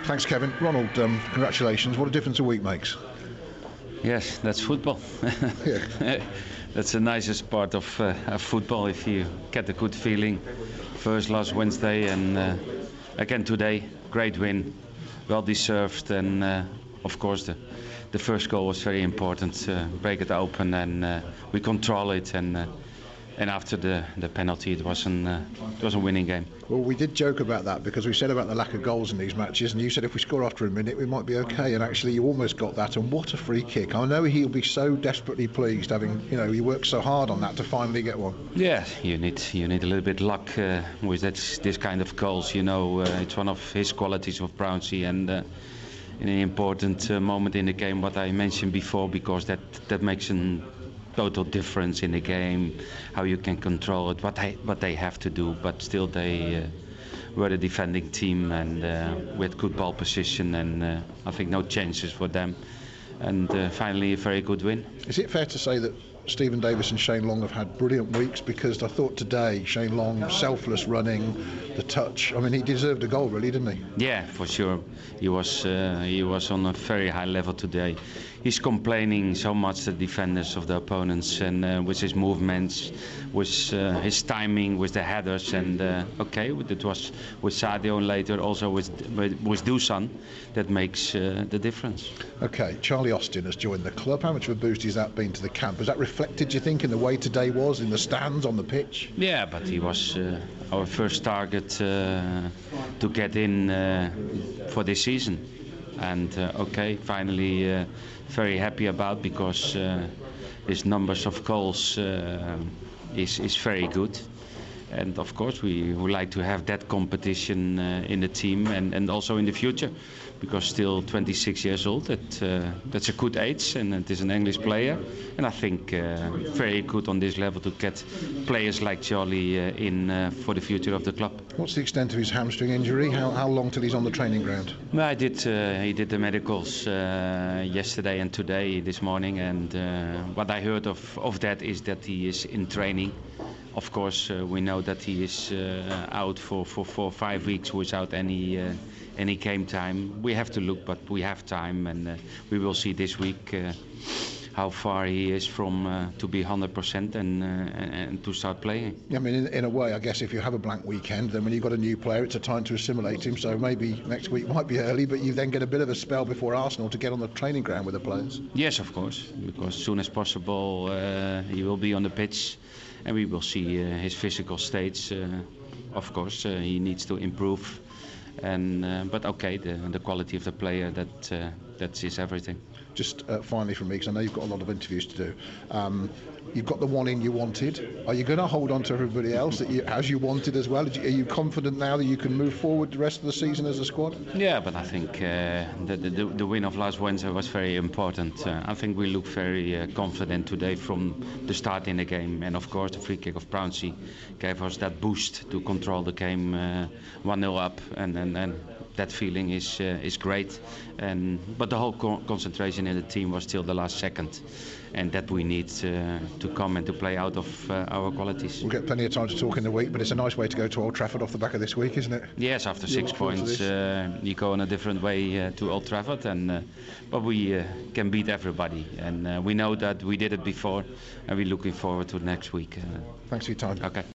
Thanks, Kevin. Ronald, congratulations. What a difference a week makes. Yes, that's football. Yeah. That's the nicest part of football, if you get a good feeling. First last Wednesday and again today, great win, well deserved, and of course the first goal was very important. Break it open and we control it, and after the penalty, it was a winning game. Well, we did joke about that because we said about the lack of goals in these matches, and you said if we score after a minute, we might be okay. And actually, you almost got that. And what a free kick! I know he'll be so desperately pleased, having he worked so hard on that to finally get one. Yeah, you need a little bit luck with this kind of goals. It's one of his qualities of Brownsea, and in an important moment in the game, what I mentioned before, because that makes a total difference in the game, how you can control it, what they have to do, but still they were the defending team and with good ball position, and I think no chances for them, and finally a very good win. Is it fair to say that Stephen Davis and Shane Long have had brilliant weeks? Because I thought today Shane Long, selfless running, the touch, I mean, he deserved a goal really, didn't he? Yeah, for sure. He was on a very high level today. He's complaining so much, the defenders of the opponents, and with his movements, with his timing, with the headers, and okay, it was with Sadio and later also with Dusan that makes the difference. Okay, Charlie Austin has joined the club. How much of a boost has that been to the camp? Has that reflected, do you think, in the way today was, in the stands, on the pitch? Yeah, but he was our first target to get in for this season, and okay, finally very happy about, because his numbers of goals is very good, and of course we would like to have that competition in the team and also in the future, because still 26 years old, that's a good age, and it is an English player, and I think very good on this level to get players like Charlie in for the future of the club. What's the extent of his hamstring injury? How long till he's on the training ground? Well, he did the medicals yesterday and today, this morning, and what I heard of that is that he is in training. Of course, we know that he is out for 4 or 5 weeks without any game time. We have to look, but we have time, and we will see this week how far he is from to be 100% and to start playing. Yeah, I mean, in a way, I guess if you have a blank weekend, then when you've got a new player, it's a time to assimilate him. So maybe next week might be early, but you then get a bit of a spell before Arsenal to get on the training ground with the players. Yes, of course, because as soon as possible he will be on the pitch, and we will see his physical stage. Of course, he needs to improve, and but okay, the quality of the player, that is everything. Just finally from me, because I know you've got a lot of interviews to do. You've got the one in you wanted. Are you going to hold on to everybody else as you wanted as well? Are you confident now that you can move forward the rest of the season as a squad? Yeah, but I think the win of last Wednesday was very important. I think we look very confident today from the start in the game, and of course the free kick of Brownsea gave us that boost to control the game 1-0 up, and that feeling is great, but the whole concentration in the team was till the last second, and that we need to come and to play out of our qualities. We'll get plenty of time to talk in the week, but it's a nice way to go to Old Trafford off the back of this week, isn't it? Yes, after 6 points you go in a different way to Old Trafford, and but we can beat everybody, and we know that we did it before, and we're looking forward to next week. Thanks for your time. Okay.